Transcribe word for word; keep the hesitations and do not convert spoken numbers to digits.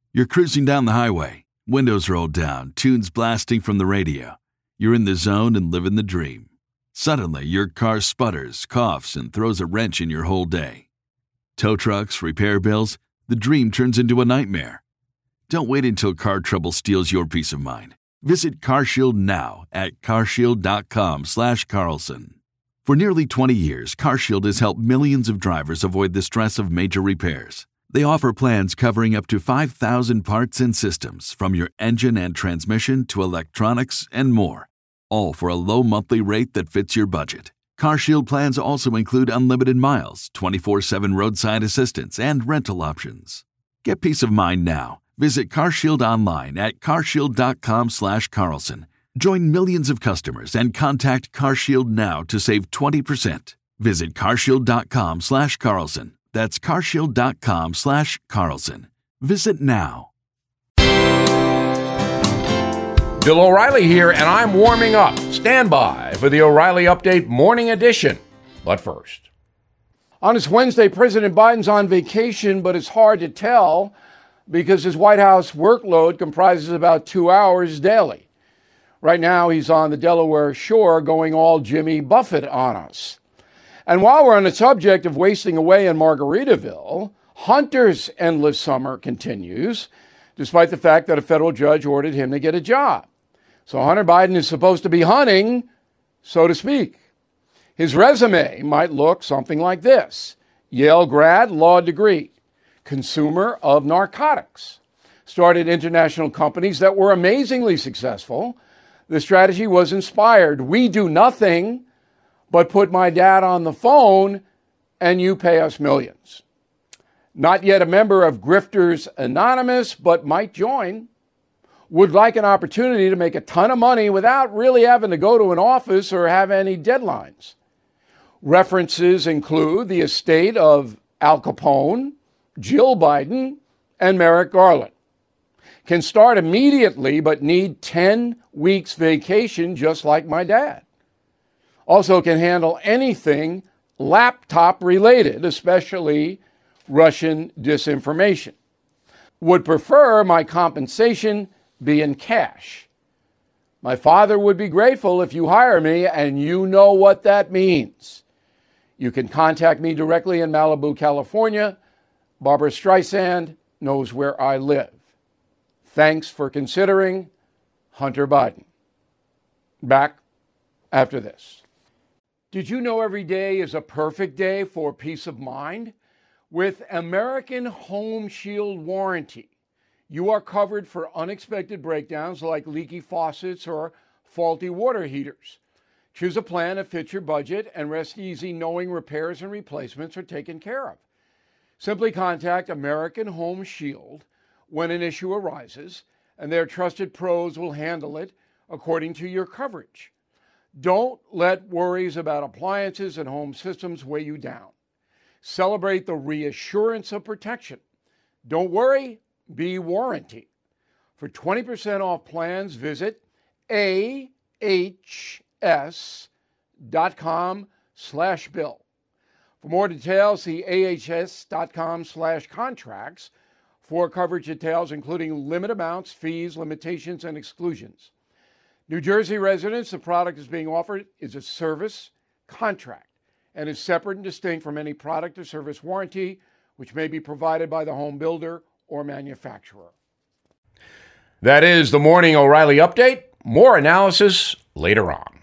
You're cruising down the highway, windows rolled down, tunes blasting from the radio. You're in the zone and living the dream. Suddenly, your car sputters, coughs, and throws a wrench in your whole day. Tow trucks, repair bills, the dream turns into a nightmare. Don't wait until car trouble steals your peace of mind. Visit CarShield now at carshield.com slash Carlson. For nearly twenty years, CarShield has helped millions of drivers avoid the stress of major repairs. They offer plans covering up to five thousand parts and systems, from your engine and transmission to electronics and more, all for a low monthly rate that fits your budget. CarShield plans also include unlimited miles, twenty-four seven roadside assistance, and rental options. Get peace of mind now. Visit CarShield online at carshield.com slash Carlson. Join millions of customers and contact CarShield now to save twenty percent. Visit carshield.com slash Carlson. That's carshield.com slash Carlson. Visit now. Bill O'Reilly here, and I'm warming up. Stand by for the O'Reilly Update Morning Edition. But first. On this Wednesday, President Biden's on vacation, but it's hard to tell because his White House workload comprises about two hours daily. Right now, he's on the Delaware shore going all Jimmy Buffett on us. And while we're on the subject of wasting away in Margaritaville, Hunter's endless summer continues, despite the fact that a federal judge ordered him to get a job. So Hunter Biden is supposed to be hunting, so to speak. His resume might look something like this: Yale grad, law degree, consumer of narcotics, started international companies that were amazingly successful. The strategy was inspired. We do nothing but put my dad on the phone and you pay us millions. Not yet a member of Grifters Anonymous, but might join. Would like an opportunity to make a ton of money without really having to go to an office or have any deadlines. References include the estate of Al Capone, Jill Biden, and Merrick Garland. Can start immediately, but need ten weeks vacation, just like my dad. Also can handle anything laptop related, especially Russian disinformation. Would prefer my compensation be in cash. My father would be grateful if you hire me, and you know what that means. You can contact me directly in Malibu, California. Barbara Streisand knows where I live. Thanks for considering Hunter Biden. Back after this. Did you know every day is a perfect day for peace of mind? With American Home Shield Warranty, you are covered for unexpected breakdowns like leaky faucets or faulty water heaters. Choose a plan that fits your budget and rest easy knowing repairs and replacements are taken care of. Simply contact American Home Shield when an issue arises, and their trusted pros will handle it according to your coverage. Don't let worries about appliances and home systems weigh you down. Celebrate the reassurance of protection. Don't worry, be warranty. For twenty percent off plans, visit A H S dot com slash bill. For more details, see A H S dot com slash contracts for coverage details, including limit amounts, fees, limitations, and exclusions. New Jersey residents, the product is being offered is a service contract and is separate and distinct from any product or service warranty, which may be provided by the home builder or manufacturer. That is the Morning O'Reilly Update. More analysis later on.